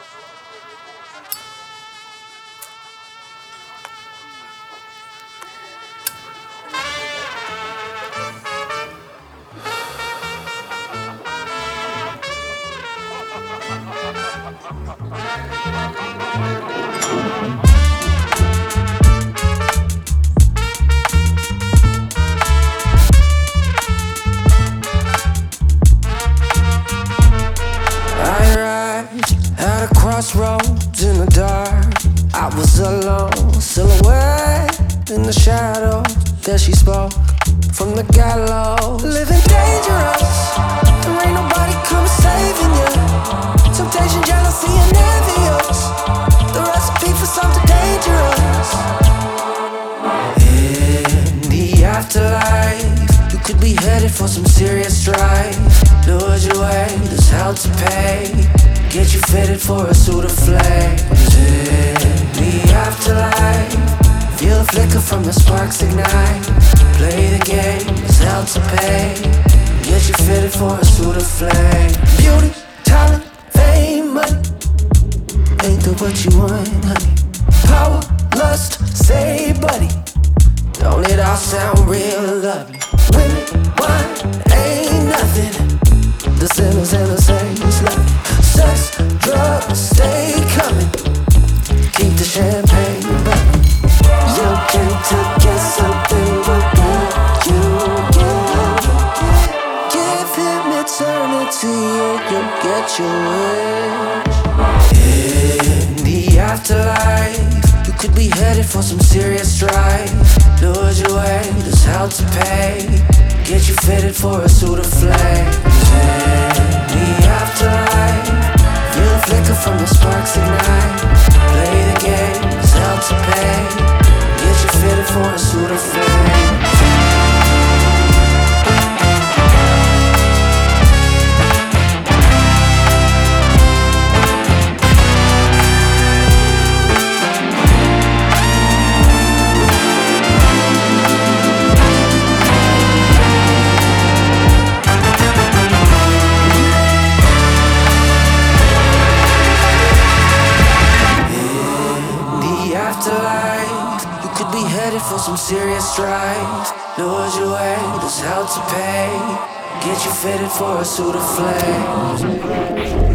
Crossroads in the dark, I was alone, silhouette in the shadow. There she spoke from the gallows. Living dangerous, there ain't nobody coming saving you. Temptation, jealousy, and envious, the recipe for something dangerous. In the afterlife, you could be headed for some serious strife. Lose your way, there's hell to pay. Get you fitted for a suit of flames. In the afterlife, feel a flicker from the sparks ignite. Play the game, it's hell to pay. Get you fitted for a suit of flame. Beauty, talent, fame, money, ain't that what you want, honey? Power, lust, say buddy, don't it all sound real lovely? Women, wine, ain't nothing. The sinners and the saints love. Sex, drugs, stay coming. Keep the champagne bubbling. You came to get something, but what you get? Give him eternity, you'll get your wish. In the afterlife, you could be headed for some serious strife. Lose your way, there's hell to pay. Get you fitted for a suit of flames. In the afterlife, feel a flicker from the sparks ignite. Play the game, it's hell to pay. Get you fitted for a suit of flames. Afterlife, you could be headed for some serious strife. Lose your way, there's hell to pay. Get you fitted for a suit of flames.